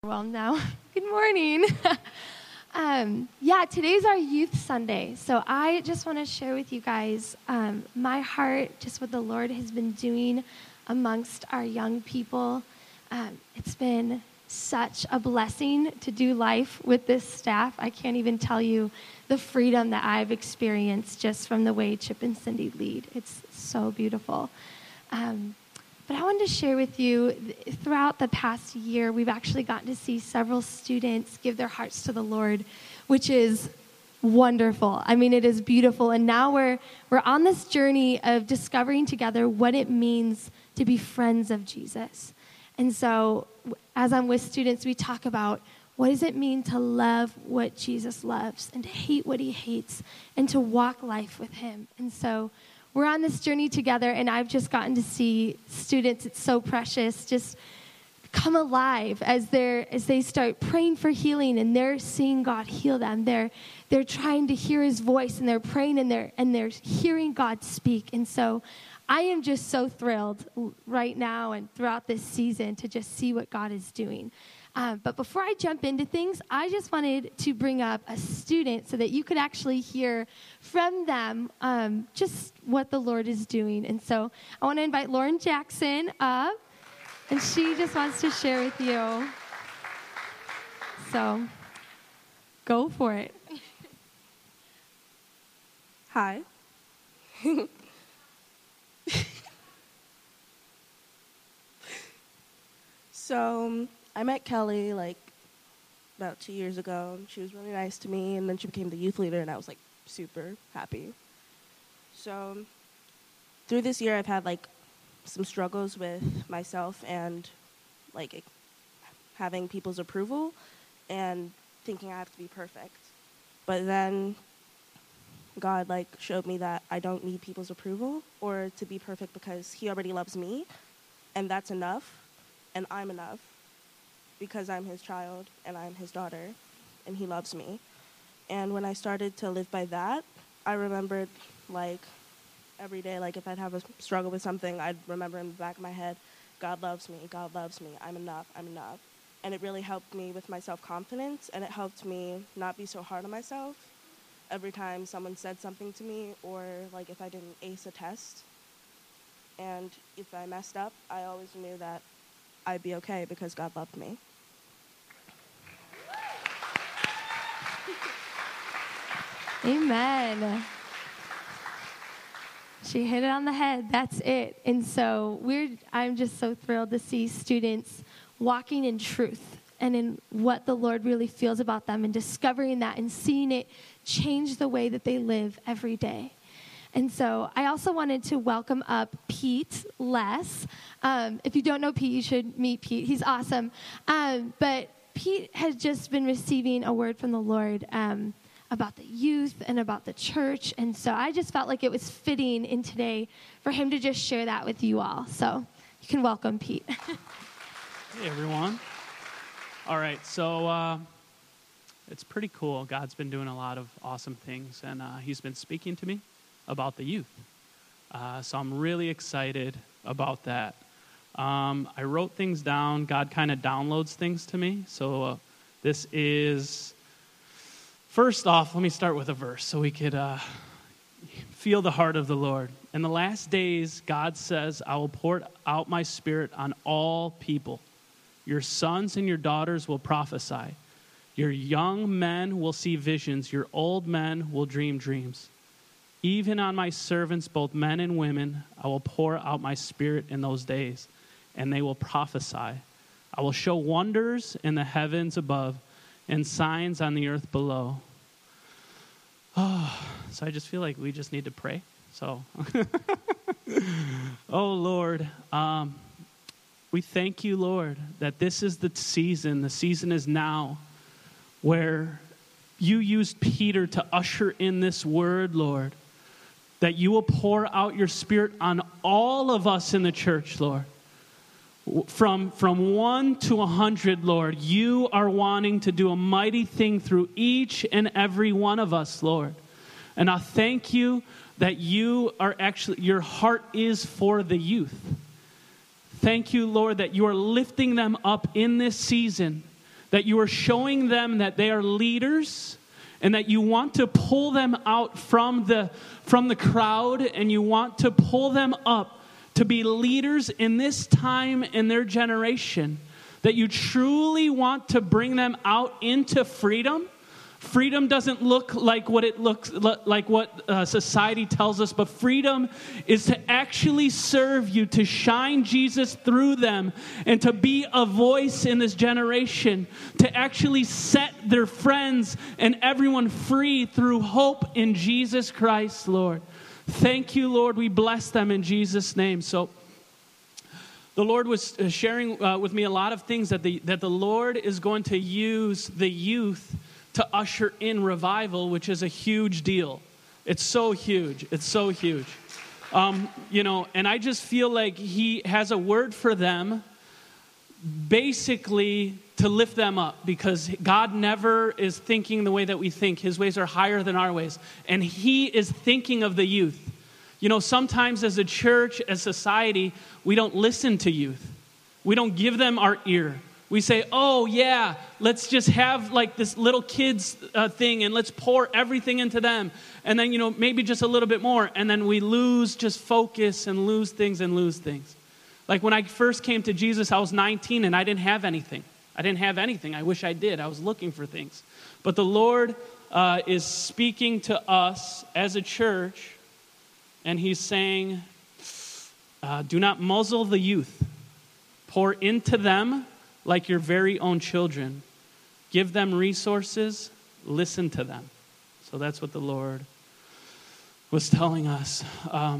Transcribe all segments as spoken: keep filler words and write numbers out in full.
Well, now, good morning. um, yeah, today's our Youth Sunday. So I just want to share with you guys um, my heart, just what the Lord has been doing amongst our young people. Um, it's been such a blessing to do life with this staff. I can't even tell you the freedom that I've experienced just from the way Chip and Cindy lead. It's so beautiful. Um, But I wanted to share with you, throughout the past year, we've actually gotten to see several students give their hearts to the Lord, which is wonderful. I mean, it is beautiful. And now we're we're on this journey of discovering together what it means to be friends of Jesus. And so as I'm with students, we talk about what does it mean to love what Jesus loves and to hate what he hates and to walk life with him. And so we're on this journey together, and I've just gotten to see students, it's so precious, just come alive as they're as they start praying for healing, and they're seeing God heal them. They're they're trying to hear his voice, and they're praying, and they're and they're hearing God speak. And so I am just so thrilled right now and throughout this season to just see what God is doing. Um, but before I jump into things, I just wanted to bring up a student so that you could actually hear from them um, just what the Lord is doing. And so I want to invite Lauren Jackson up, and she just wants to share with you. So go for it. Hi. So I met Kelly like about two years ago. She was really nice to me, and then she became the youth leader, and I was like super happy. So through this year, I've had like some struggles with myself and like having people's approval and thinking I have to be perfect. But then God like showed me that I don't need people's approval or to be perfect because he already loves me, and that's enough, and I'm enough. Because I'm his child and I'm his daughter and he loves me. And when I started to live by that, I remembered like every day, like if I'd have a struggle with something, I'd remember in the back of my head, God loves me, God loves me, I'm enough, I'm enough. And it really helped me with my self-confidence, and it helped me not be so hard on myself every time someone said something to me, or like if I didn't ace a test. And if I messed up, I always knew that I'd be okay because God loved me. Amen. She hit it on the head. That's it. And so we're, I'm just so thrilled to see students walking in truth and in what the Lord really feels about them, and discovering that and seeing it change the way that they live every day. And so I also wanted to welcome up Pete Less. Um, if you don't know Pete, you should meet Pete. He's awesome. Um, but Pete has just been receiving a word from the Lord um, about the youth and about the church. And so I just felt like it was fitting in today for him to just share that with you all. So you can welcome Pete. Hey, everyone. All right, so uh, it's pretty cool. God's been doing a lot of awesome things, and uh, he's been speaking to me about the youth. Uh, so I'm really excited about that. Um, I wrote things down. God kind of downloads things to me. So uh, this is, first off, let me start with a verse so we could uh, feel the heart of the Lord. In the last days, God says, I will pour out my spirit on all people. Your sons and your daughters will prophesy. Your young men will see visions. Your old men will dream dreams. Even on my servants, both men and women, I will pour out my spirit in those days, and they will prophesy. I will show wonders in the heavens above and signs on the earth below. Oh, so I just feel like we just need to pray. So, oh, Lord, um, we thank you, Lord, that this is the season. The season is now where you used Peter to usher in this word, Lord, that you will pour out your spirit on all of us in the church, Lord. From, from one to a hundred, Lord, you are wanting to do a mighty thing through each and every one of us, Lord. And I thank you that you are actually, your heart is for the youth. Thank you, Lord, that you are lifting them up in this season, that you are showing them that they are leaders and that you want to pull them out from the, from the crowd, and you want to pull them up to be leaders in this time in their generation, that you truly want to bring them out into freedom. Freedom doesn't look like what it looks like, what uh, society tells us, but freedom is to actually serve you, to shine Jesus through them, and to be a voice in this generation, to actually set their friends and everyone free through hope in Jesus Christ, Lord. Thank you, Lord. We bless them in Jesus' name. So the Lord was sharing uh, with me a lot of things that the that the Lord is going to use the youth to usher in revival, which is a huge deal. It's so huge. It's so huge. Um, you know, and I just feel like he has a word for them, basically to lift them up, because God never is thinking the way that we think. His ways are higher than our ways. And he is thinking of the youth. You know, sometimes as a church, as society, we don't listen to youth. We don't give them our ear. We say, oh, yeah, let's just have like this little kids uh, thing and let's pour everything into them. And then, you know, maybe just a little bit more. And then we lose just focus and lose things and lose things. Like when I first came to Jesus, I was nineteen and I didn't have anything. I didn't have anything. I wish I did. I was looking for things. But the Lord uh, is speaking to us as a church, and he's saying, uh, do not muzzle the youth. Pour into them like your very own children. Give them resources. Listen to them. So that's what the Lord was telling us. Um,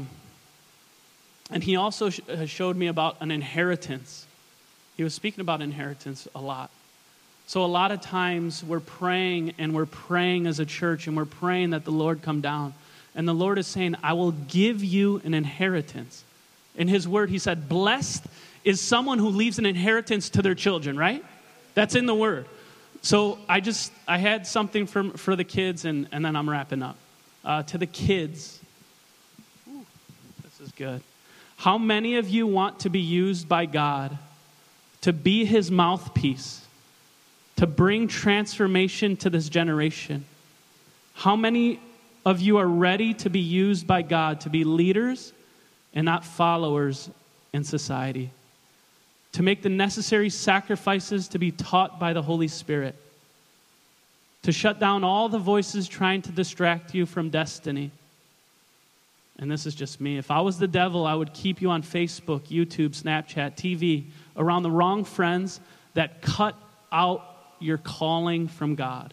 and he also sh- showed me about an inheritance. He was speaking about inheritance a lot. So a lot of times we're praying and we're praying as a church and we're praying that the Lord come down. And the Lord is saying, I will give you an inheritance. In his word, he said, blessed is someone who leaves an inheritance to their children, right? That's in the word. So I just, I had something for, for the kids, and, and then I'm wrapping up. Uh, to the kids. Ooh, this is good. How many of you want to be used by God to be his mouthpiece, to bring transformation to this generation? How many of you are ready to be used by God to be leaders and not followers in society? To make the necessary sacrifices to be taught by the Holy Spirit. To shut down all the voices trying to distract you from destiny. And this is just me. If I was the devil, I would keep you on Facebook, YouTube, Snapchat, T V, around the wrong friends that cut out your calling from God.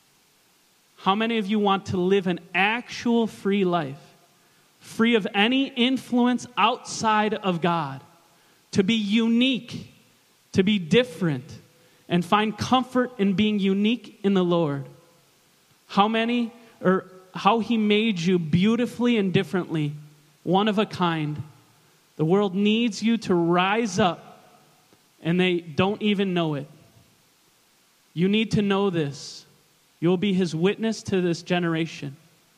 How many of you want to live an actual free life, free of any influence outside of God? To be unique, to be different, and find comfort in being unique in the Lord. How many, or how he made you beautifully and differently, one of a kind. The world needs you to rise up, and they don't even know it. You need to know this. You'll be his witness to this generation.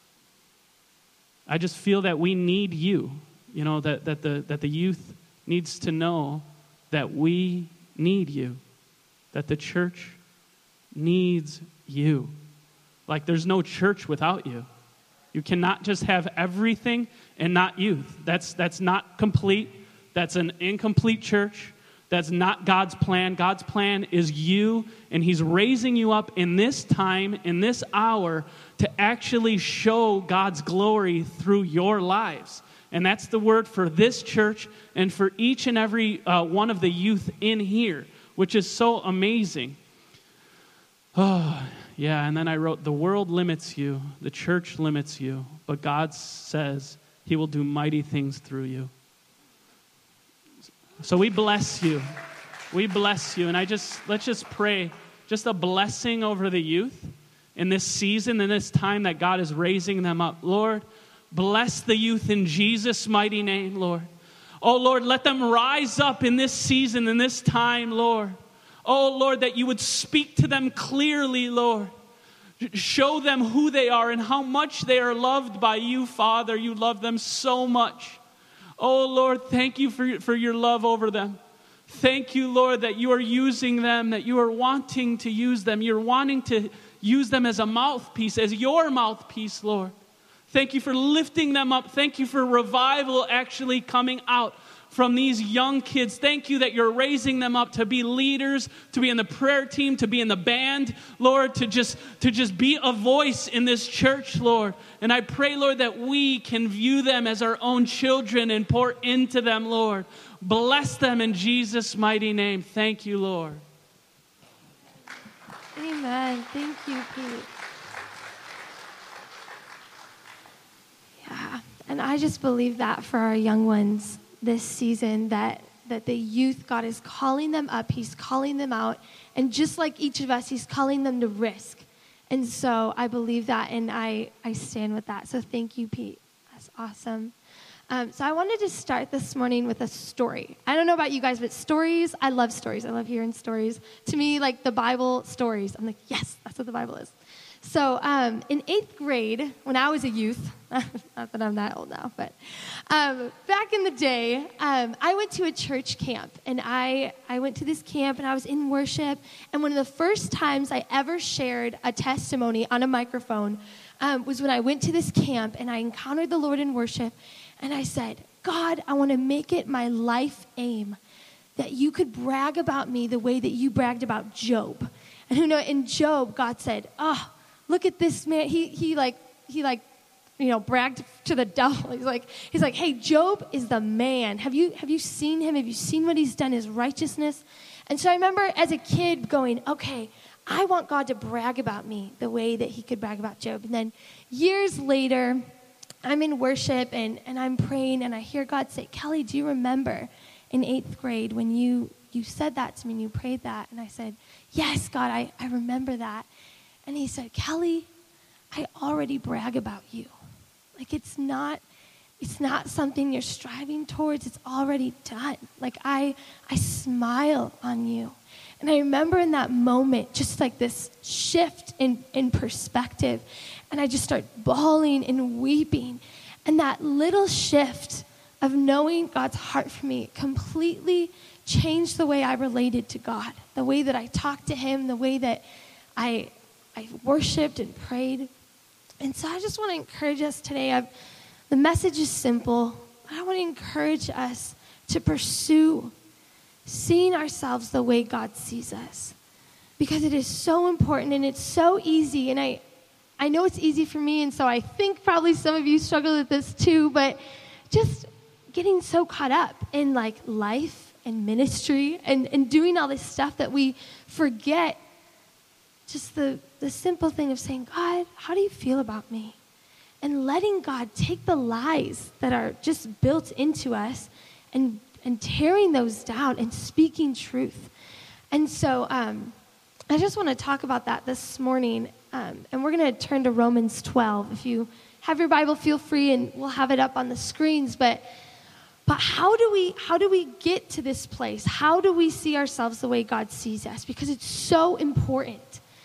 I just feel that we need you, you know, that, that the that the youth needs to know that we need you, that the church needs you. Like there's no church without you. You cannot just have everything and not youth. That's that's not complete. That's an incomplete church. That's not God's plan. God's plan is you, and he's raising you up in this time, in this hour, to actually show God's glory through your lives. And that's the word for this church and for each and every uh, one of the youth in here, which is so amazing. Oh, yeah, and then I wrote, the world limits you, the church limits you, but God says he will do mighty things through you. So we bless you. We bless you. And I just, let's just pray, just a blessing over the youth in this season, in this time that God is raising them up. Lord, bless the youth in Jesus' mighty name, Lord. Oh, Lord, let them rise up in this season, in this time, Lord. Oh, Lord, that you would speak to them clearly, Lord. Show them who they are and how much they are loved by you, Father. You love them so much. Oh, Lord, thank you for, for your love over them. Thank you, Lord, that you are using them, that you are wanting to use them. You're wanting to use them as a mouthpiece, as your mouthpiece, Lord. Thank you for lifting them up. Thank you for revival actually coming out from these young kids. Thank you that you're raising them up to be leaders, to be in the prayer team, to be in the band, Lord, to just, to just be a voice in this church, Lord. And I pray, Lord, that we can view them as our own children and pour into them, Lord. Bless them in Jesus' mighty name. Thank you, Lord. Amen. Thank you, Pete. Yeah, and I just believe that for our young ones this season, that that the youth, God is calling them up. He's calling them out. And just like each of us, he's calling them to risk. And so I believe that, and I, I stand with that. So thank you, Pete. That's awesome. Um, so I wanted to start this morning with a story. I don't know about you guys, but stories, I love stories. I love hearing stories. To me, like the Bible stories, I'm like, yes, that's what the Bible is. So um, in eighth grade, when I was a youth, not that I'm that old now, but um, back in the day, um, I went to a church camp. And I, I went to this camp, and I was in worship. And one of the first times I ever shared a testimony on a microphone um, was when I went to this camp, and I encountered the Lord in worship. And I said, God, I want to make it my life aim that you could brag about me the way that you bragged about Job. And you know, in Job, God said, oh, look at this man. He he like he like you know bragged to the devil. He's like he's like, hey, Job is the man. Have you have you seen him? Have you seen what he's done? His righteousness. And so I remember as a kid going, okay, I want God to brag about me the way that he could brag about Job. And then years later, I'm in worship and, and I'm praying, and I hear God say, Kelly, do you remember in eighth grade when you, you said that to me and you prayed that? And I said, yes, God, I, I remember that. And he said, Kelly, I already brag about you. Like it's not, it's not something you're striving towards. It's already done. Like I, I smile on you. And I remember in that moment, just like this shift in, in perspective. And I just start bawling and weeping. And that little shift of knowing God's heart for me completely changed the way I related to God, the way that I talked to him, the way that I I worshiped and prayed. And so I just want to encourage us today. I've, the message is simple. I want to encourage us to pursue seeing ourselves the way God sees us, because it is so important and it's so easy. And I, I know it's easy for me, and so I think probably some of you struggle with this too, but just getting so caught up in like life and ministry and, and doing all this stuff that we forget just the, the simple thing of saying, God, how do you feel about me? And letting God take the lies that are just built into us and, and tearing those down and speaking truth. And so um, I just want to talk about that this morning. Um, and we're going to turn to Romans twelve. If you have your Bible, feel free, and we'll have it up on the screens. But but how do we how do we get to this place? How do we see ourselves the way God sees us? Because it's so important.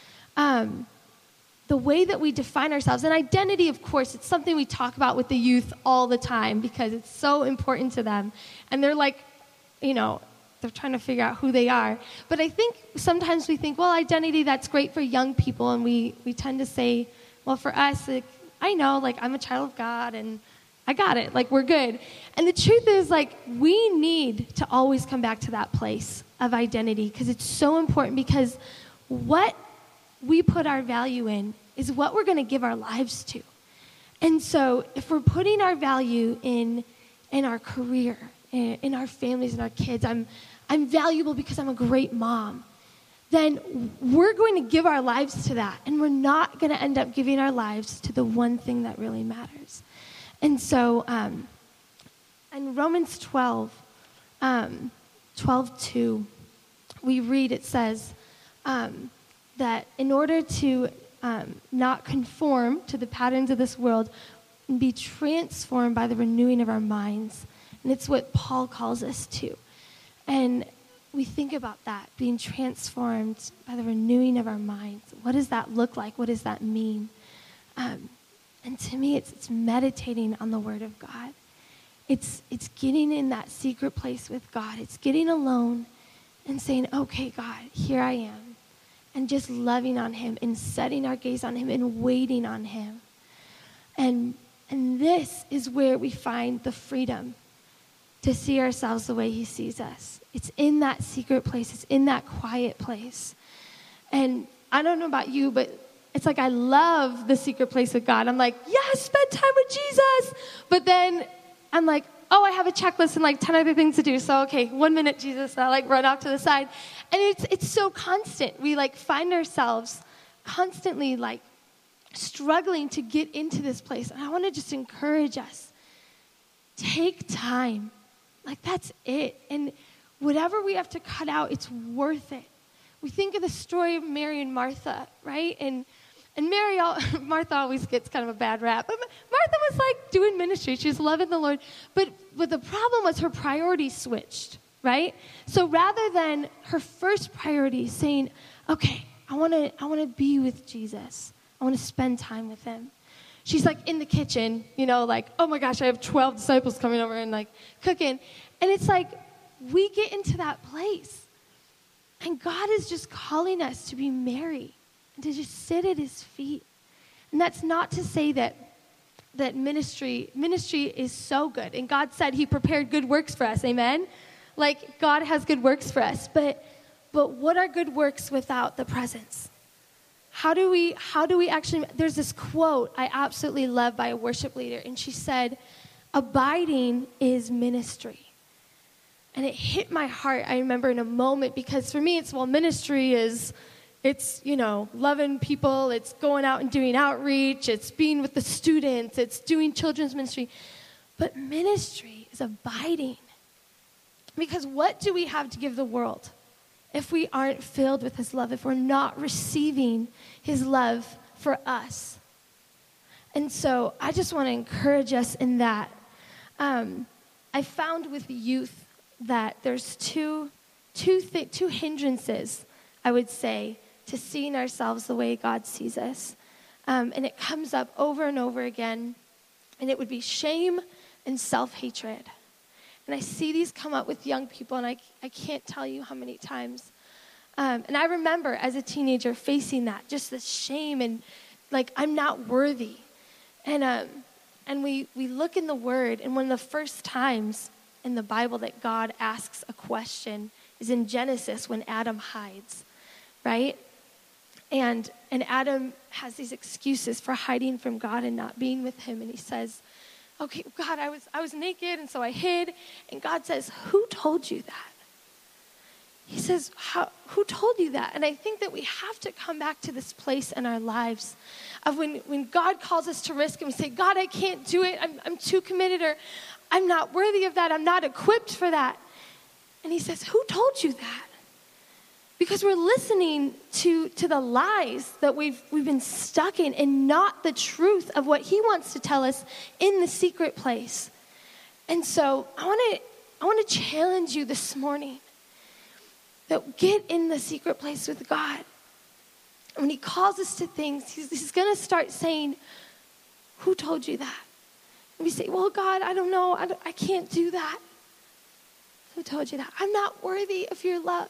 Um, the way that we define ourselves. And identity, of course, it's something we talk about with the youth all the time because it's so important to them. And they're like, you know, they're trying to figure out who they are. But I think sometimes we think, well, identity, that's great for young people. And we, we tend to say, well, for us, like, I know, like, I'm a child of God and I got it. Like, we're good. And the truth is, like, we need to always come back to that place of identity because it's so important, because what we put our value in is what we're going to give our lives to. And so if we're putting our value in in our career, in, in our families and our kids, I'm I'm valuable because I'm a great mom, then we're going to give our lives to that. And we're not going to end up giving our lives to the one thing that really matters. And so um, in Romans twelve, um, twelve two, we read, it says, um, that in order to um, not conform to the patterns of this world and be transformed by the renewing of our minds. And it's what Paul calls us to. And we think about that, being transformed by the renewing of our minds. What does that look like? What does that mean? Um, and to me, it's, it's meditating on the Word of God. It's, it's getting in that secret place with God. It's getting alone and saying, okay, God, here I am. And just loving on him and setting our gaze on him and waiting on him. And, and this is where we find the freedom to see ourselves the way he sees us. It's in that secret place. It's in that quiet place. And I don't know about you, but it's like I love the secret place with God. I'm like, yes, spend time with Jesus. But then I'm like, oh, I have a checklist and like ten other things to do. So, okay, one minute, Jesus. And I like run off to the side. And it's it's so constant. We like find ourselves constantly like struggling to get into this place. And I want to just encourage us. Take time. Like that's it. And whatever we have to cut out, it's worth it. We think of the story of Mary and Martha, right? And And Mary, Martha always gets kind of a bad rap. But Martha was like doing ministry. She was loving the Lord. But, but the problem was her priorities switched, right? So rather than her first priority saying, okay, I want to I want to be with Jesus. I want to spend time with him. She's like in the kitchen, you know, like, oh my gosh, I have twelve disciples coming over and like cooking. And it's like we get into that place. And God is just calling us to be Mary. To just sit at his feet. And that's not to say that that ministry ministry is so good. And God said he prepared good works for us. Amen? Like God has good works for us. But but what are good works without the presence? How do we how do we actually there's this quote I absolutely love by a worship leader, and she said, abiding is ministry. And it hit my heart, I remember, in a moment, because for me it's well ministry is It's, you know, loving people, it's going out and doing outreach, it's being with the students, it's doing children's ministry. But ministry is abiding. Because what do we have to give the world if we aren't filled with his love, if we're not receiving his love for us? And so I just want to encourage us in that. Um, I found with youth that there's two, two, th- two hindrances, I would say, to seeing ourselves the way God sees us. Um, and it comes up over and over again. And it would be shame and self-hatred. And I see these come up with young people, and I, I can't tell you how many times. Um, and I remember as a teenager facing that, just this shame and like, I'm not worthy. And um, and we, we look in the Word, and one of the first times in the Bible that God asks a question is in Genesis when Adam hides, right? And and Adam has these excuses for hiding from God and not being with him. And he says, okay, God, I was I was naked, and so I hid. And God says, who told you that? He says, How, who told you that? And I think that we have to come back to this place in our lives of when, when God calls us to risk, and we say, God, I can't do it. I'm, I'm too committed, or I'm not worthy of that. I'm not equipped for that. And he says, who told you that? Because we're listening to, to the lies that we've we've been stuck in, and not the truth of what he wants to tell us in the secret place. And so I want to I want to challenge you this morning that get in the secret place with God. And when he calls us to things, he's, he's going to start saying, who told you that? And we say, well, God, I don't know. I, don't, I can't do that. Who told you that? I'm not worthy of your love.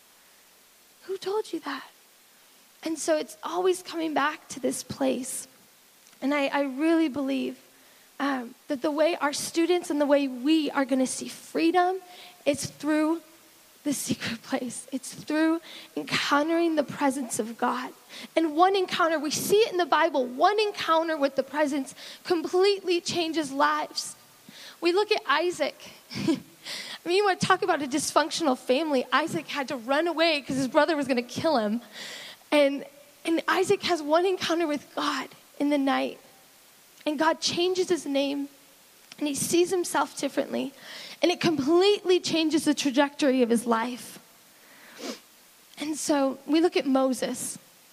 Who told you that? And so it's always coming back to this place. And I, I really believe um, that the way our students and the way we are going to see freedom is through the secret place. It's through encountering the presence of God. And one encounter, we see it in the Bible, one encounter with the presence completely changes lives. We look at Isaac. I mean, you want to talk about a dysfunctional family. Isaac had to run away because his brother was going to kill him. And, and Isaac has one encounter with God in the night. And God changes his name, and he sees himself differently. And it completely changes the trajectory of his life. And so we look at Moses.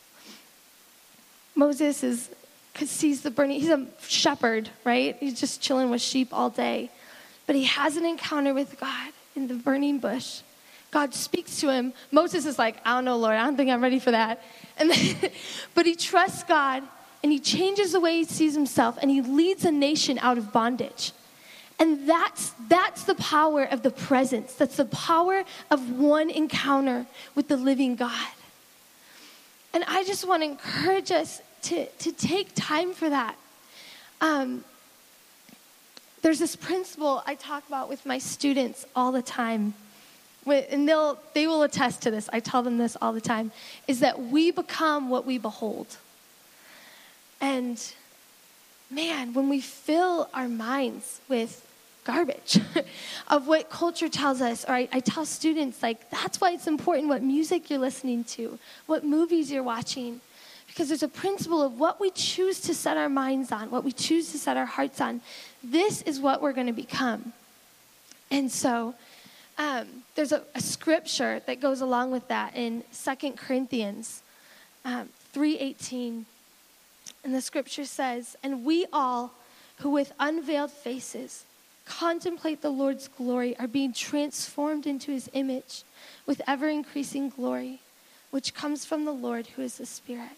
Moses is, because sees the burning, he's a shepherd, right? He's just chilling with sheep all day. But he has an encounter with God in the burning bush. God speaks to him. Moses is like, I don't know, Lord, I don't think I'm ready for that. And then, but he trusts God, and he changes the way he sees himself, and he leads a nation out of bondage. And that's, that's the power of the presence. That's the power of one encounter with the living God. And I just want to encourage us to, to take time for that. Um, there's this principle I talk about with my students all the time. And they'll, they will attest to this. I tell them this all the time, is that we become what we behold. And man, when we fill our minds with garbage of what culture tells us, or I, I tell students, like, that's why it's important what music you're listening to, what movies you're watching, because there's a principle of what we choose to set our minds on, what we choose to set our hearts on. This is what we're going to become. And so um, there's a, a scripture that goes along with that in Second Corinthians um, three eighteen. And the scripture says, "And we all who with unveiled faces contemplate the Lord's glory are being transformed into his image with ever-increasing glory, which comes from the Lord who is the Spirit."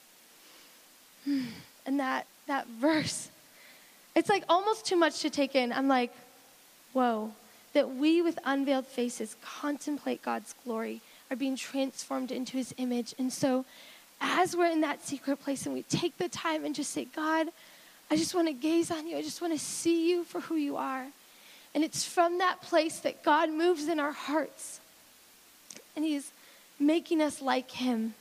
And that, that verse, it's like almost too much to take in. I'm like, whoa, that we with unveiled faces contemplate God's glory, are being transformed into his image. And so as we're in that secret place and we take the time and just say, God, I just want to gaze on you. I just want to see you for who you are. And it's from that place that God moves in our hearts. And he's making us like him.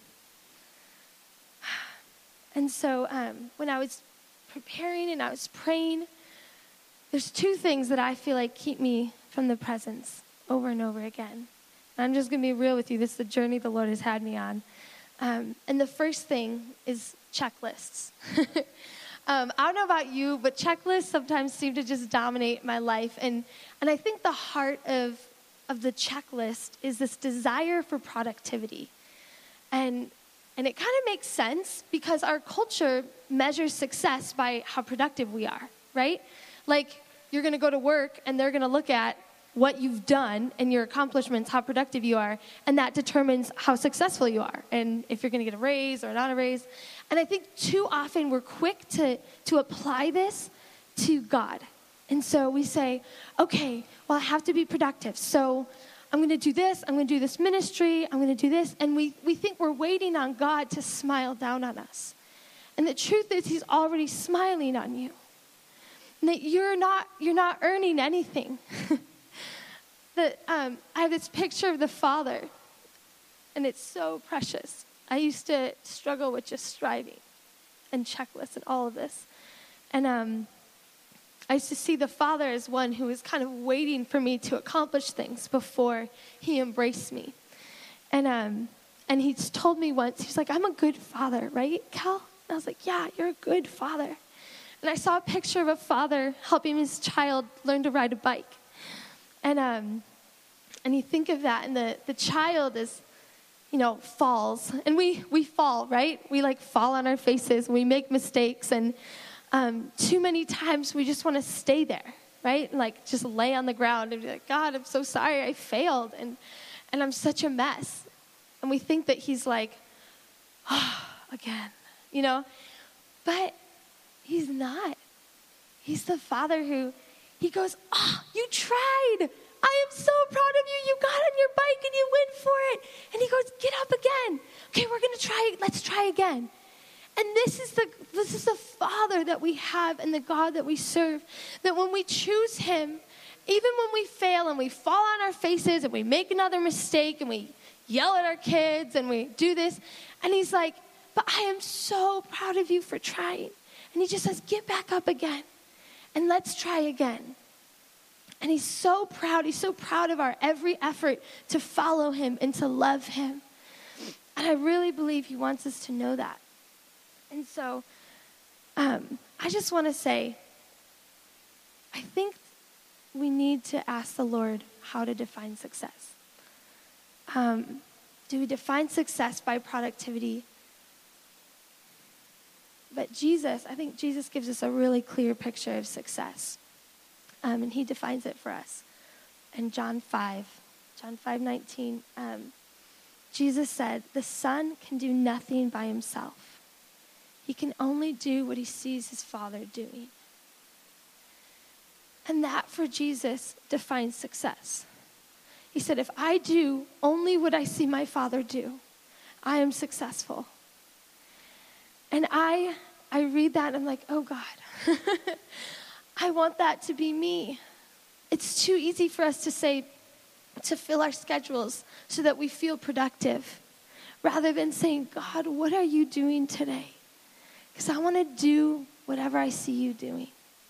And so um, when I was preparing and I was praying, there's two things that I feel like keep me from the presence over and over again. And I'm just going to be real with you. This is the journey the Lord has had me on. Um, and the first thing is checklists. um, I don't know about you, but checklists sometimes seem to just dominate my life. And, and I think the heart of, of the checklist is this desire for productivity. And And it kind of makes sense because our culture measures success by how productive we are, right? Like, you're going to go to work and they're going to look at what you've done and your accomplishments, how productive you are, and that determines how successful you are and if you're going to get a raise or not a raise. And I think too often we're quick to, to apply this to God. And so we say, okay, well, I have to be productive. So I'm going to do this, I'm going to do this ministry, I'm going to do this. And we, we think we're waiting on God to smile down on us. And the truth is he's already smiling on you. And that you're not, you're not earning anything. that um, I have this picture of the Father, and it's so precious. I used to struggle with just striving and checklists and all of this. And um, I used to see the Father as one who was kind of waiting for me to accomplish things before he embraced me. And um, and he told me once, he was like, I'm a good father, right, Cal? And I was like, yeah, you're a good father. And I saw a picture of a father helping his child learn to ride a bike. And um, and you think of that, and the, the child is, you know, falls. And we, we fall, right? We, like, fall on our faces, and we make mistakes, and Um, too many times we just want to stay there, right? Like, just lay on the ground and be like, God, I'm so sorry I failed, and and I'm such a mess. And we think that he's like, oh, again, you know? But he's not. He's the Father who, he goes, oh, you tried. I am so proud of you. You got on your bike and you went for it. And he goes, get up again. Okay, we're going to try. Let's try again. And this is the this is the Father that we have and the God that we serve. That when we choose him, even when we fail and we fall on our faces and we make another mistake and we yell at our kids and we do this, and he's like, but I am so proud of you for trying. And he just says, get back up again and let's try again. And he's so proud. He's so proud of our every effort to follow him and to love him. And I really believe he wants us to know that. And so um, I just want to say, I think we need to ask the Lord how to define success. Um, do we define success by productivity? But Jesus, I think Jesus gives us a really clear picture of success. Um, and he defines it for us. In John five, John five nineteen, um, Jesus said, the Son can do nothing by himself. He can only do what he sees his Father doing. And that for Jesus defines success. He said, if I do only what I see my Father do, I am successful. And I I read that and I'm like, oh God, I want that to be me. It's too easy for us to say, to fill our schedules so that we feel productive, rather than saying, God, what are you doing today? Because I want to do whatever I see you doing.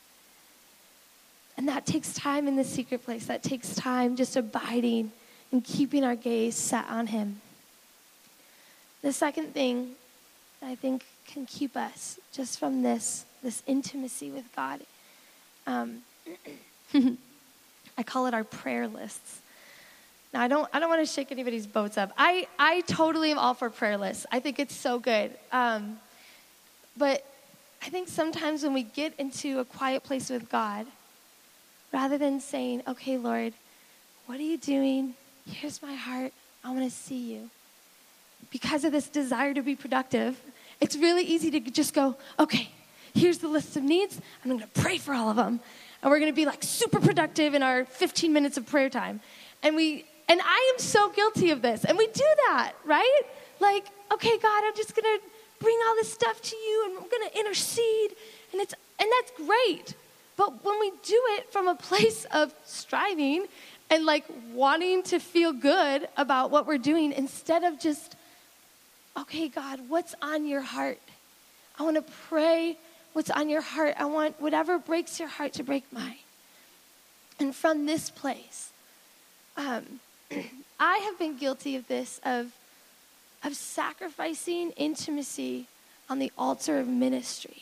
And that takes time in the secret place. That takes time just abiding and keeping our gaze set on him. The second thing that I think can keep us just from this, this intimacy with God, um, I call it our prayer lists. Now, I don't I don't want to shake anybody's boats up. I, I totally am all for prayer lists. I think it's so good. Um, but I think sometimes when we get into a quiet place with God, rather than saying, okay, Lord, what are you doing? Here's my heart. I want to see you. Because of this desire to be productive, it's really easy to just go, okay, here's the list of needs. I'm going to pray for all of them. And we're going to be like super productive in our fifteen minutes of prayer time. And we, and I am so guilty of this. And we do that, right? Like, okay, God, I'm just going to bring all this stuff to you and I'm going to intercede. And it's, and that's great. But when we do it from a place of striving and like wanting to feel good about what we're doing, instead of just, okay, God, what's on your heart? I want to pray what's on your heart. I want whatever breaks your heart to break mine. And from this place, um, I have been guilty of this, of, of sacrificing intimacy on the altar of ministry.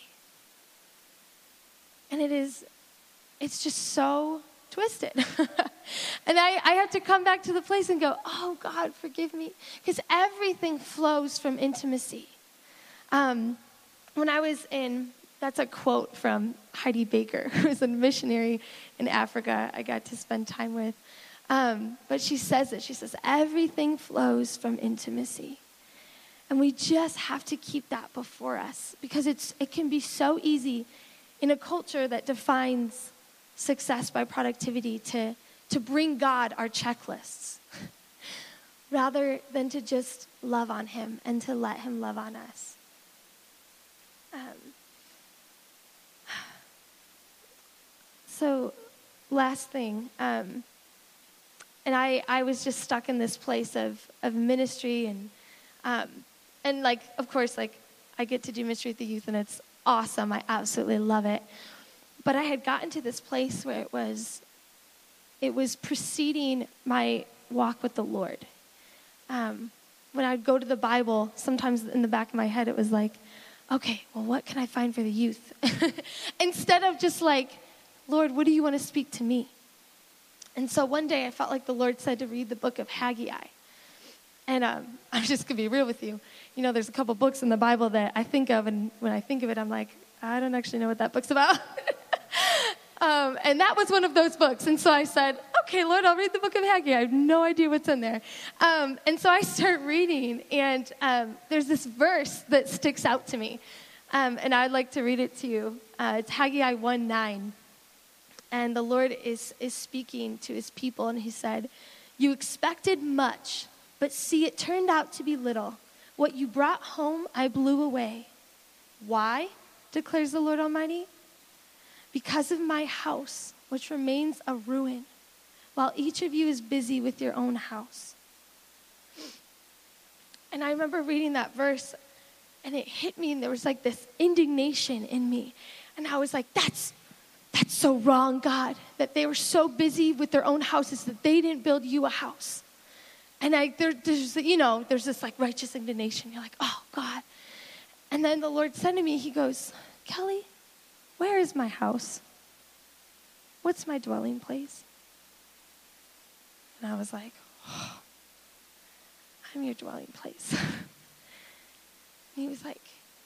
And it is, it's just so twisted. And I, I have to come back to the place and go, oh, God, forgive me. Because everything flows from intimacy. Um, when I was in, that's a quote from Heidi Baker, who was a missionary in Africa I got to spend time with. Um, but she says it. She says, everything flows from intimacy. And we just have to keep that before us, because it's it can be so easy in a culture that defines success by productivity to, to bring God our checklists rather than to just love on him and to let him love on us. Um, so last thing, um, and I, I was just stuck in this place of, of ministry and, um, and like, of course, like I get to do ministry with the youth and it's awesome. I absolutely love it. But I had gotten to this place where it was, it was preceding my walk with the Lord. Um, when I'd go to the Bible, sometimes in the back of my head, it was like, okay, well, what can I find for the youth? Instead of just like, Lord, what do you want to speak to me? And so one day I felt like the Lord said to read the book of Haggai. And um, I'm just going to be real with you. You know, there's a couple books in the Bible that I think of, and when I think of it, I'm like, I don't actually know what that book's about. um, and that was one of those books. And so I said, okay, Lord, I'll read the book of Haggai. I have no idea what's in there. Um, and so I start reading, and um, there's this verse that sticks out to me. Um, and I'd like to read it to you. Uh, it's Haggai one nine. And the Lord is, is speaking to his people, and he said, you expected much, but see, it turned out to be little. What you brought home, I blew away. Why, declares the Lord Almighty? Because of my house, which remains a ruin, while each of you is busy with your own house. And I remember reading that verse, and it hit me, and there was like this indignation in me. And I was like, that's That's so wrong, God, that they were so busy with their own houses that they didn't build you a house. And I, there, there's, you know, there's this like righteous indignation. You're like, oh, God. And then the Lord said to me, he goes, Kelly, where is my house? What's my dwelling place? And I was like, oh, I'm your dwelling place. And he was like,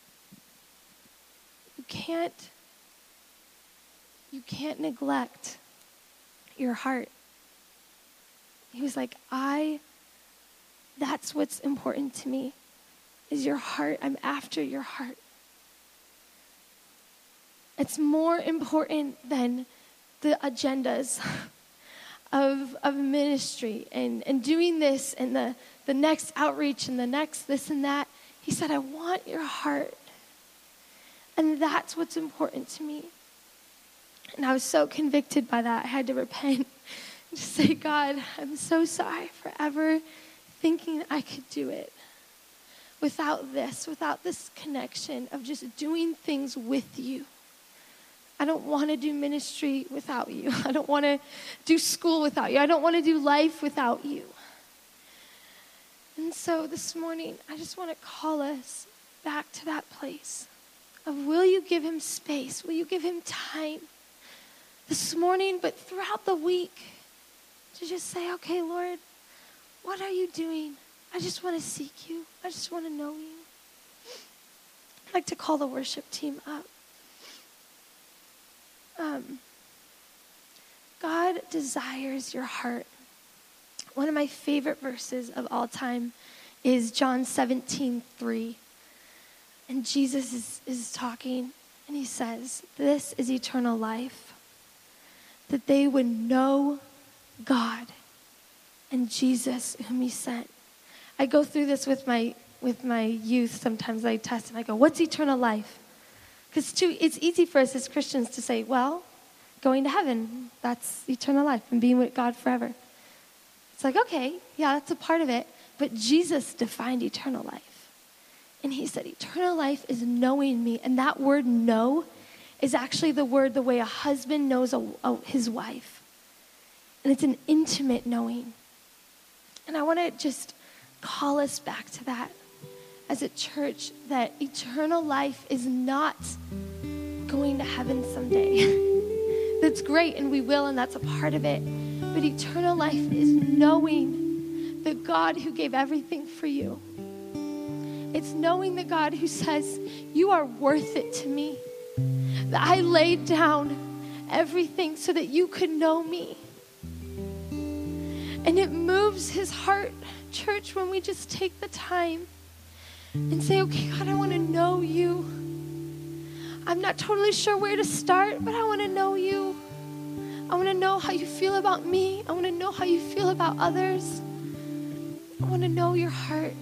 you can't, you can't neglect your heart. He was like, I, that's what's important to me, is your heart. I'm after your heart. It's more important than the agendas of, of ministry and, and doing this and the, the next outreach and the next this and that. He said, I want your heart. And that's what's important to me. And I was so convicted by that. I had to repent and just say, God, I'm so sorry for ever thinking I could do it without this, without this connection of just doing things with you. I don't want to do ministry without you. I don't want to do school without you. I don't want to do life without you. And so this morning, I just want to call us back to that place of, will you give him space? Will you give him time this morning, but throughout the week, to just say, okay, Lord, what are you doing? I just want to seek you. I just want to know you. I'd like to call the worship team up. Um, God desires your heart. One of my favorite verses of all time is John seventeen three. And Jesus is, is talking, and he says, this is eternal life, that they would know God and Jesus whom he sent. I go through this with my with my youth. Sometimes I test and I go, what's eternal life? Because it's easy for us as Christians to say, well, going to heaven, that's eternal life and being with God forever. It's like, okay, yeah, that's a part of it. But Jesus defined eternal life. And he said, eternal life is knowing me. And that word know is actually the word the way a husband knows a, a, his wife. And it's an intimate knowing. And I want to just call us back to that as a church, that eternal life is not going to heaven someday. That's great, and we will, and that's a part of it. But eternal life is knowing the God who gave everything for you. It's knowing the God who says, you are worth it to me. That I laid down everything so that you could know me. And it moves his heart, church, when we just take the time and say, okay, God, I want to know you. I'm not totally sure where to start, but I want to know you. I want to know how you feel about me. I want to know how you feel about others. I want to know your heart.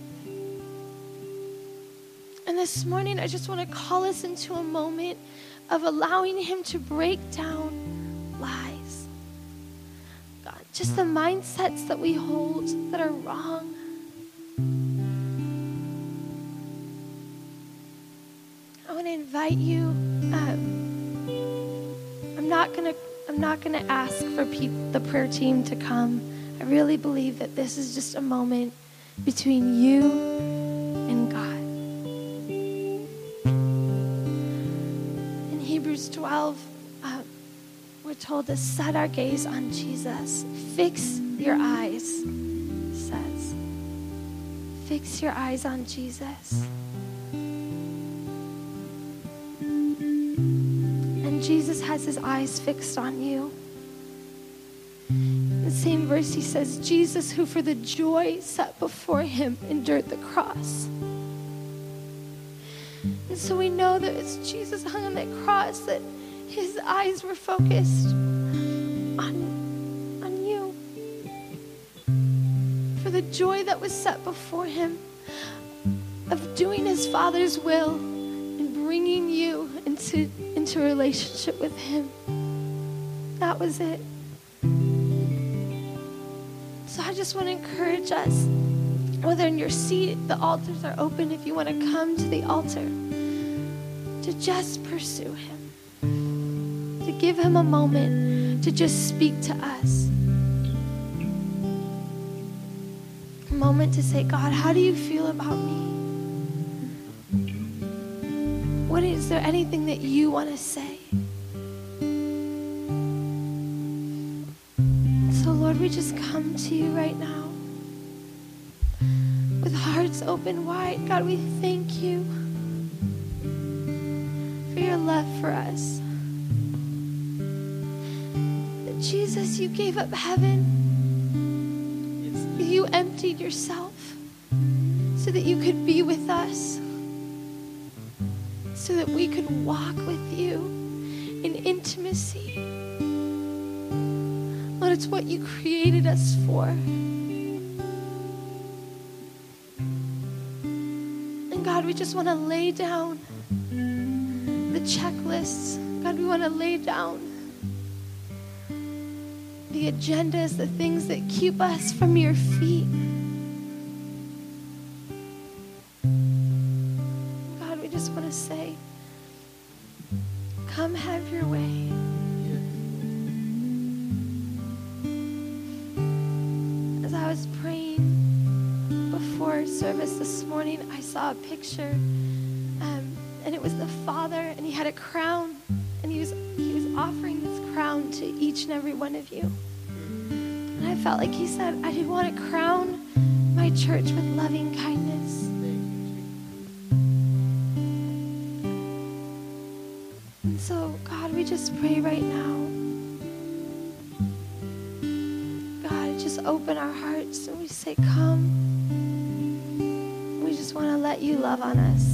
And this morning, I just want to call us into a moment of allowing him to break down lies. God, just the mindsets that we hold that are wrong. I want to invite you. Um, I'm not gonna. I'm not gonna ask for peop- the prayer team to come. I really believe that this is just a moment between you and God. In Hebrews twelve, uh, we're told to set our gaze on Jesus. Fix your eyes, it says. Fix your eyes on Jesus. Jesus has his eyes fixed on you. In the same verse, he says, Jesus, who for the joy set before him endured the cross. And so we know that as Jesus hung on that cross, that his eyes were focused on, on you. For the joy that was set before him of doing his Father's will and bringing you into into a relationship with him. That was it. So I just want to encourage us, whether in your seat, the altars are open, if you want to come to the altar, to just pursue him, to give him a moment to just speak to us. A moment to say, God, how do you feel about me? What is there anything that you want to say? So Lord, we just come to you right now with hearts open wide. God, we thank you for your love for us. That Jesus, you gave up heaven. You emptied yourself so that you could be with us. So that we could walk with you in intimacy. Lord, it's what you created us for. And God, we just want to lay down the checklists. God, we want to lay down the agendas, the things that keep us from your feet. God, we just want to say, come have your way. As I was praying before service this morning, I saw a picture, um, and it was the Father, and he had a crown, and he was he was offering this crown to each and every one of you. And I felt like he said, I did want to crown my church with loving kindness. And so, God, we just pray right now. God, just open our hearts and we say, come. We just want to let you love on us.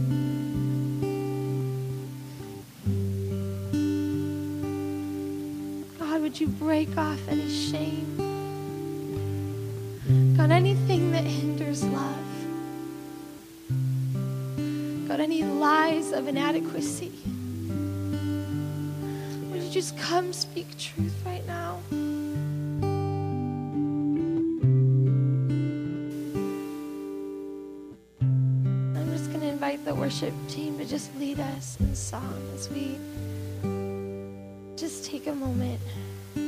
God, would you break off any shame? God, anything that hinders love. God, any lies of inadequacy. Would you just come speak truth right now? I'm just going to invite the worship team to just lead us in song as we just take a moment.